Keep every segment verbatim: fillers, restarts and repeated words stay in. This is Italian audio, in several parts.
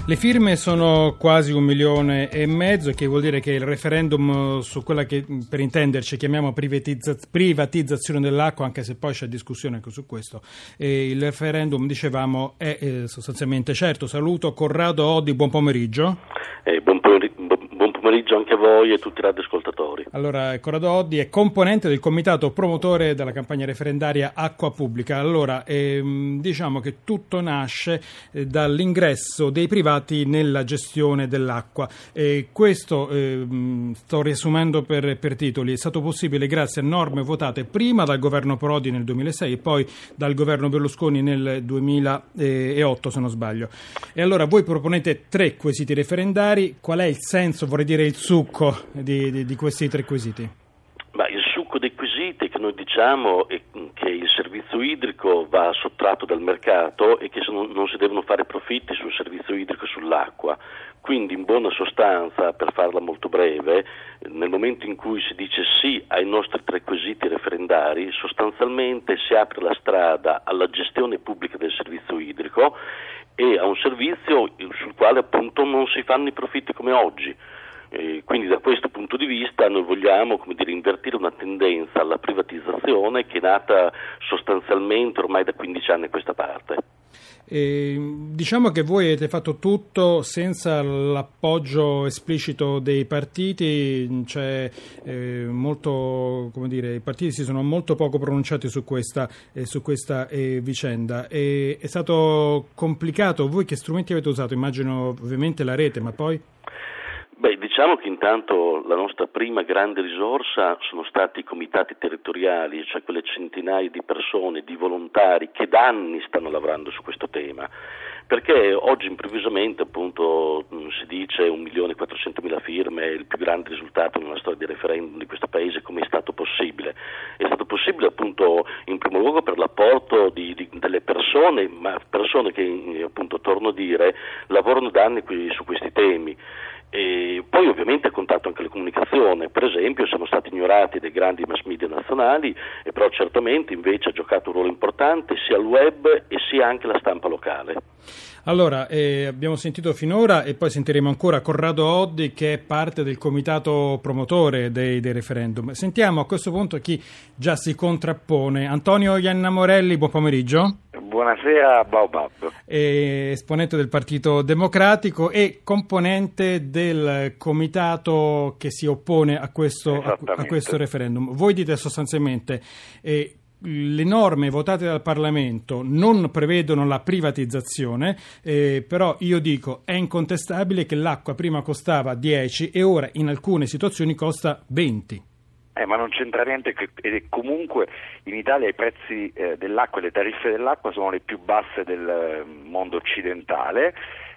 Le firme sono quasi un milione e mezzo, che vuol dire che il referendum su quella che per intenderci chiamiamo privatizza- privatizzazione dell'acqua, anche se poi c'è discussione anche su questo, e il referendum, dicevamo, è eh, sostanzialmente certo. Saluto Corrado Oddi, buon pomeriggio. Eh, buon, pomeriggio, buon pomeriggio anche a voi e tutti i radioascoltatori. Allora, Corrado Oddi è componente del comitato promotore della campagna referendaria Acqua Pubblica. Allora, ehm, diciamo che tutto nasce eh, dall'ingresso dei privati nella gestione dell'acqua. E questo, ehm, sto riassumendo per, per titoli, è stato possibile grazie a norme votate prima dal governo Prodi nel duemilasei e poi dal governo Berlusconi nel duemilaotto, se non sbaglio. E allora voi proponete tre quesiti referendari. Qual è il senso, vorrei dire il succo di, di, di questi tre quesiti? Ma il succo dei quesiti che noi diciamo è che il servizio idrico va sottratto dal mercato e che non si devono fare profitti sul servizio idrico e sull'acqua. Quindi, in buona sostanza, per farla molto breve, nel momento in cui si dice sì ai nostri tre quesiti referendari, sostanzialmente si apre la strada alla gestione pubblica del servizio idrico e a un servizio sul quale appunto non si fanno i profitti come oggi. Eh, quindi da questo punto di vista noi vogliamo, come dire, invertire una tendenza alla privatizzazione che è nata sostanzialmente ormai da quindici anni a questa parte. E diciamo che voi avete fatto tutto senza l'appoggio esplicito dei partiti, cioè eh, molto, come dire, i partiti si sono molto poco pronunciati su questa, eh, su questa eh, vicenda. E, è stato complicato. Voi che strumenti avete usato? Immagino ovviamente la rete, ma poi? Beh, diciamo che intanto la nostra prima grande risorsa sono stati i comitati territoriali, cioè quelle centinaia di persone, di volontari che da anni stanno lavorando su questo tema, perché oggi improvvisamente appunto si dice un milione e quattrocentomila firme, il più grande risultato nella storia dei referendum di questo paese. Come è stato possibile? È stato possibile appunto in primo luogo per l'apporto di, di, delle persone, ma persone che appunto, torno a dire, lavorano da anni qui, su questi temi. E poi ovviamente ha contato anche la comunicazione. Per esempio siamo stati ignorati dai grandi mass media nazionali, e però certamente invece ha giocato un ruolo importante sia il web e sia anche la stampa locale. Allora, eh, abbiamo sentito finora e poi sentiremo ancora Corrado Oddi, che è parte del comitato promotore dei, dei referendum. Sentiamo a questo punto chi già si contrappone. Antonio Ianna Morelli, buon pomeriggio. Buonasera, Baobab. Eh, esponente del Partito Democratico e componente del comitato che si oppone a questo, a, a questo referendum. Voi dite sostanzialmente eh, le norme votate dal Parlamento non prevedono la privatizzazione, eh, però io dico è incontestabile che l'acqua prima costava dieci e ora in alcune situazioni costa venti. Eh, ma non c'entra niente, che, e comunque in Italia i prezzi eh, dell'acqua e le tariffe dell'acqua sono le più basse del eh, mondo occidentale.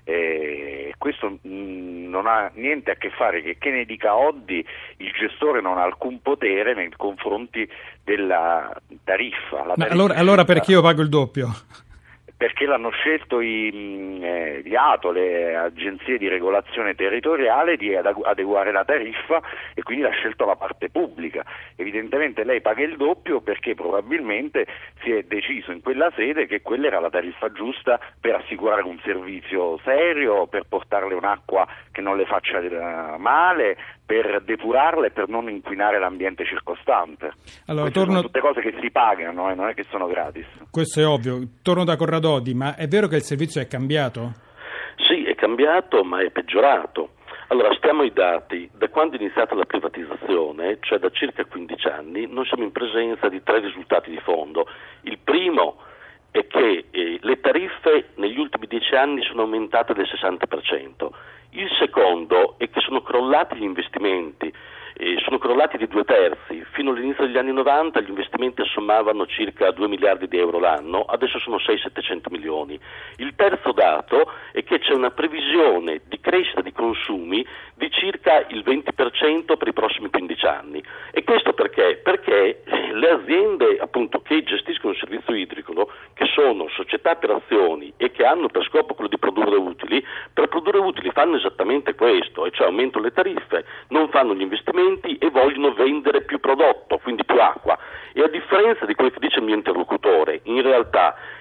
E questo mh, non ha niente a che fare, che che ne dica Oddi, il gestore non ha alcun potere nei confronti della tariffa. La tariffa allora, allora perché io pago il doppio? Perché l'hanno scelto i, eh, gli A T O, le agenzie di regolazione territoriale, di adeguare la tariffa, e quindi l'ha scelto la parte pubblica. Evidentemente lei paga il doppio perché probabilmente si è deciso in quella sede che quella era la tariffa giusta per assicurare un servizio serio, per portarle un'acqua che non le faccia male, per depurarla e per non inquinare l'ambiente circostante. Allora, Queste torno... sono tutte cose che si pagano, eh, non è che sono gratis. Questo è ovvio. Torno da Corrado Oddi, ma è vero che il servizio è cambiato? Sì, è cambiato, ma è peggiorato. Allora, stiamo ai dati. Da quando è iniziata la privatizzazione, cioè da circa quindici anni, noi siamo in presenza di tre risultati di fondo. Il primo è che eh, le tariffe negli ultimi dieci anni sono aumentate del sessanta per cento. Il secondo è che sono crollati gli investimenti, eh, sono crollati di due terzi. Fino all'inizio degli anni novanta gli investimenti assommavano circa due miliardi di euro l'anno, adesso sono sei settecento milioni. Il terzo dato è che c'è una previsione di crescita di consumi di circa il venti per cento per i prossimi quindici anni. E questo perché? Perché le aziende appunto che gestiscono il servizio idrico, che sono società per azioni e che hanno per scopo quello di produrre utili, per produrre utili fanno esattamente questo, e cioè aumentano le tariffe, non fanno gli investimenti e vogliono vendere più prodotto, quindi più acqua. E a differenza di quello che dice il mio interlocutore, in realtà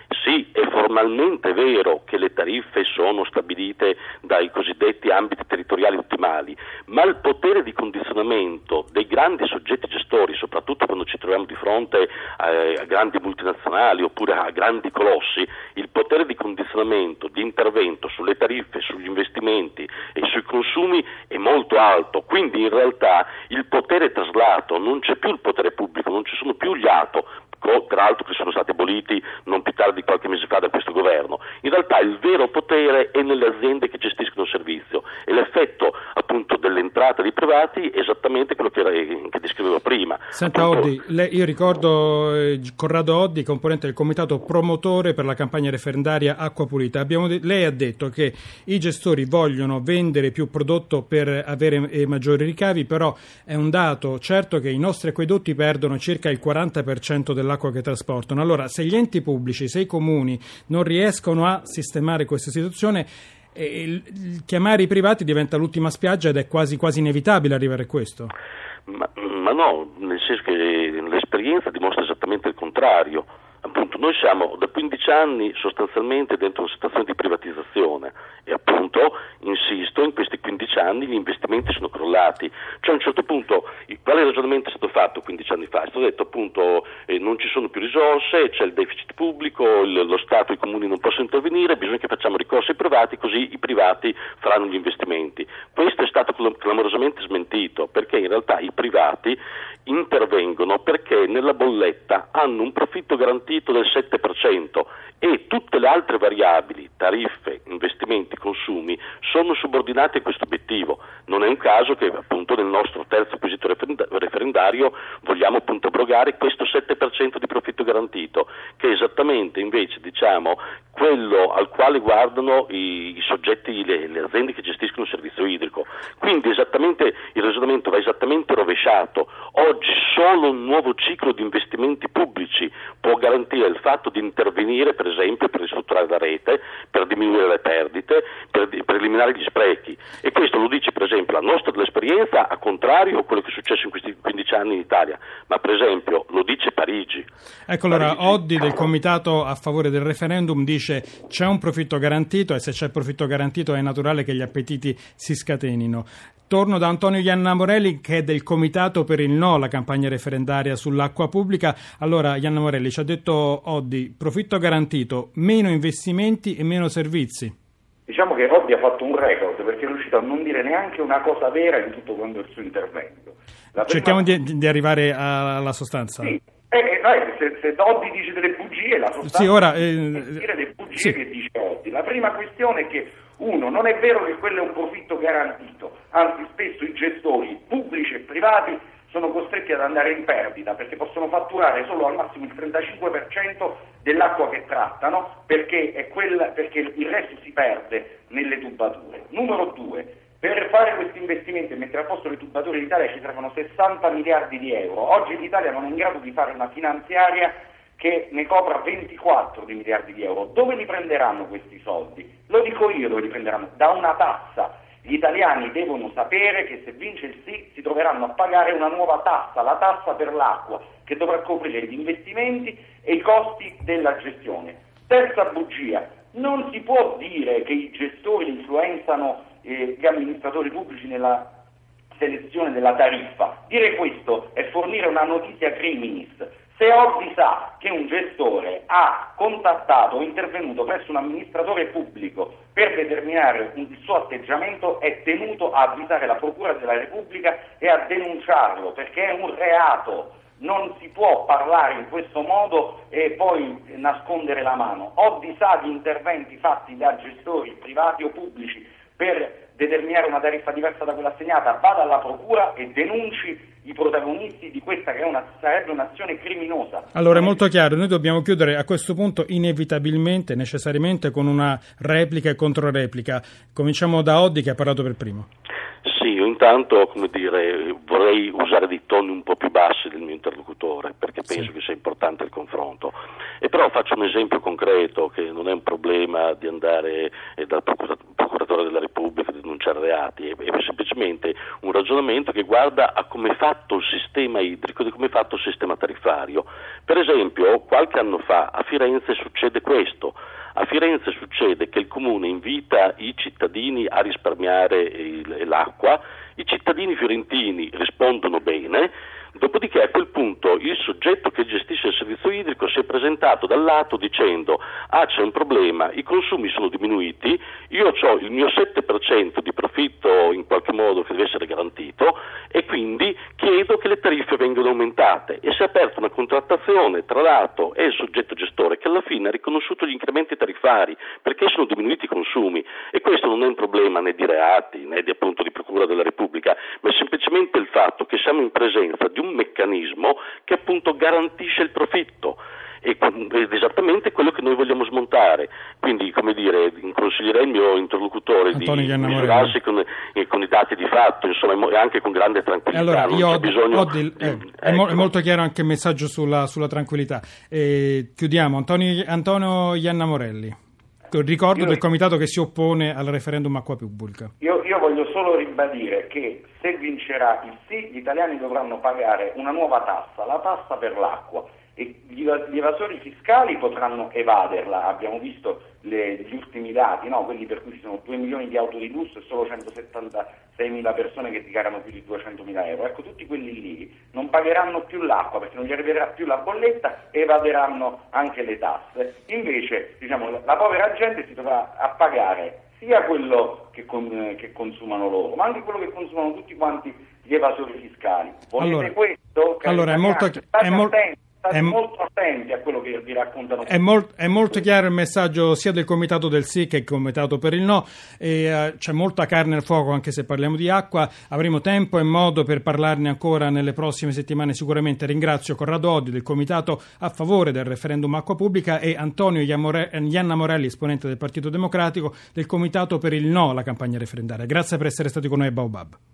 Sì, è formalmente vero che le tariffe sono stabilite dai cosiddetti ambiti territoriali ottimali, ma il potere di condizionamento dei grandi soggetti gestori, soprattutto quando ci troviamo di fronte a, a grandi multinazionali oppure a grandi colossi, il potere di condizionamento, di intervento sulle tariffe, sugli investimenti e sui consumi è molto alto, quindi in realtà il potere traslato, non c'è più il potere pubblico, non ci sono più gli A T O, peraltro che sono stati aboliti non più tardi di qualche mese fa da questo governo. In realtà il vero potere è nelle aziende che gestiscono il servizio e l'effetto appunto dell'entrata dei privati è esattamente quello che, che descrivevo prima. Senta appunto... Oddi, lei, io ricordo eh, Corrado Oddi, componente del comitato promotore per la campagna referendaria Acqua Pulita. Abbiamo de- lei ha detto che i gestori vogliono vendere più prodotto per avere eh, maggiori ricavi, però è un dato certo che i nostri acquedotti perdono circa il quaranta per cento dell'acqua che trasportano. Allora, se gli enti pubblici, se i comuni non riescono a sistemare questa situazione, eh, il, il chiamare i privati diventa l'ultima spiaggia ed è quasi quasi inevitabile arrivare a questo. Ma, ma no, nel senso che l'esperienza dimostra esattamente il contrario. Appunto, noi siamo da quindici anni sostanzialmente dentro una situazione di privatizzazione e appunto, insisto, in questi quindici anni gli investimenti sono crollati. Cioè a un certo punto, quale ragionamento è stato fatto quindici anni fa? È stato detto appunto eh, non ci sono più risorse, c'è il deficit pubblico, il, lo Stato e i comuni non possono intervenire, bisogna che facciamo ricorso ai privati, così i privati faranno gli investimenti. Questo è stato clamorosamente smentito, perché in realtà i privati intervengono perché nella bolletta hanno un profitto garantito del sette per cento e tutte le altre variabili, tariffe, investimenti, consumi, sono subordinate a questo obiettivo. Non è un caso che appunto nel nostro terzo quesito referendario vogliamo appunto abrogare questo sette per cento di profitto garantito, che è esattamente invece diciamo quello al quale guardano i, i soggetti, le, le aziende che gestiscono il servizio idrico. Quindi esattamente il ragionamento va esattamente rovesciato. Oggi solo un nuovo ciclo di investimenti pubblici può garantire il fatto di intervenire, per esempio, per ristrutturare la rete, per diminuire le perdite, per, per eliminare gli sprechi. E questo lo dice, per esempio, la nostra dell'esperienza, a contrario a quello che è successo in questi quindici anni in Italia, ma per esempio lo dice Parigi. Ecco, allora, Parigi... Oddi del comitato a favore del referendum dice c'è un profitto garantito e se c'è profitto garantito è naturale che gli appetiti si scatenino. Torno da Antonio Ianna Morelli, che è del comitato per il no alla campagna referendaria sull'acqua pubblica. Allora, Ianna Morelli, ci ha detto Oddi, profitto garantito, meno investimenti e meno servizi. Diciamo che Oddi ha fatto un record perché è riuscito a non dire neanche una cosa vera in tutto quanto il suo intervento. La Cerchiamo prima... di, di arrivare alla sostanza. Sì. Eh, dai, se, se Oddi dice delle bugie, la sostanza sì, ora, è eh, dire delle bugie sì. che dice Oddi. La prima questione è che, uno, non è vero che quello è un profitto garantito, anzi spesso i gestori pubblici e privati sono costretti ad andare in perdita perché possono fatturare solo al massimo il trentacinque per cento dell'acqua che trattano perché, è quella, perché il resto si perde nelle tubature. Numero due, per fare questi investimenti e mettere a posto le tubature in Italia ci servono sessanta miliardi di euro. Oggi l'Italia non è in grado di fare una finanziaria che ne copra ventiquattro di miliardi di euro. Dove li prenderanno questi soldi? Lo dico io dove li prenderanno, da una tassa. Gli italiani devono sapere che se vince il sì si troveranno a pagare una nuova tassa, la tassa per l'acqua, che dovrà coprire gli investimenti e i costi della gestione. Terza bugia, non si può dire che i gestori influenzano eh, gli amministratori pubblici nella selezione della tariffa. Dire questo è fornire una notizia criminis. Se Oddi sa che un gestore ha contattato o intervenuto presso un amministratore pubblico per determinare il suo atteggiamento, è tenuto a avvisare la Procura della Repubblica e a denunciarlo, perché è un reato. Non si può parlare in questo modo e poi nascondere la mano. Oddi sa di interventi fatti da gestori privati o pubblici per determinare una tariffa diversa da quella assegnata, vada alla procura e denunci i protagonisti di questa che è una, sarebbe un'azione criminosa. Allora è molto chiaro, noi dobbiamo chiudere a questo punto inevitabilmente, necessariamente con una replica e controreplica. Cominciamo da Oddi che ha parlato per primo. Sì, io intanto, come dire, vorrei usare dei toni un po' più bassi del mio interlocutore, perché penso sì. che sia importante il confronto. E però faccio un esempio concreto, che non è un problema di andare eh, dal procuratore procuratore della Repubblica di denunciare reati, è, è semplicemente un ragionamento che guarda a come è fatto il sistema idrico, di come è fatto il sistema tariffario. Per esempio, qualche anno fa a Firenze succede questo. A Firenze succede che il comune invita i cittadini a risparmiare il, l'acqua, i cittadini fiorentini rispondono bene, dopodiché a quel punto il soggetto che gestisce il servizio idrico si è presentato dal lato dicendo ah c'è un problema, i consumi sono diminuiti, io ho il mio sette per cento di profitto in qualche modo che deve essere garantito e quindi chiedo che le tariffe vengano aumentate, e si è aperta una contrattazione tra lato e il soggetto gestore che alla fine ha riconosciuto gli incrementi tariffari perché sono diminuiti i consumi, e questo non è un problema né di reati né di appunto di procura della Repubblica, ma è semplicemente il fatto che siamo in presenza di un meccanismo che appunto garantisce il profitto, ed è esattamente quello che noi vogliamo smontare. Quindi, come dire, consiglierei il mio interlocutore Antonio di misurarsi con, eh, con i dati di fatto, insomma, e anche con grande tranquillità. Allora, non io c'è bisogno Odil, eh, ecco. è, mo- è molto chiaro anche il messaggio sulla, sulla tranquillità. Eh, chiudiamo. Antonio, Antonio Ianna Morelli. Ricordo io, del comitato che si oppone al referendum acqua pubblica. Io, io voglio solo ribadire che se vincerà il sì, gli italiani dovranno pagare una nuova tassa, la tassa per l'acqua, e gli, gli evasori fiscali potranno evaderla. Abbiamo visto le, gli ultimi dati, no? Quelli per cui ci sono due milioni di auto di lusso e solo centosettantaseimila persone che dichiarano più di duecentomila euro. Ecco, tutti quelli lì non pagheranno più l'acqua perché non gli arriverà più la bolletta e evaderanno anche le tasse. Invece, diciamo, la, la povera gente si dovrà a pagare sia quello che, con, che consumano loro, ma anche quello che consumano tutti quanti gli evasori fiscali. Volete allora, questo? Allora, è molto, è molto State molto attenti a quello che vi raccontano. È, mol- è molto chiaro il messaggio sia del comitato del sì che del comitato per il no, e, uh, c'è molta carne al fuoco anche se parliamo di acqua. Avremo tempo e modo per parlarne ancora nelle prossime settimane sicuramente. Ringrazio Corrado Oddi del comitato a favore del referendum acqua pubblica e Antonio Ianna Morelli, esponente del Partito Democratico, del comitato per il no alla campagna referendaria. Grazie per essere stati con noi a Baobab.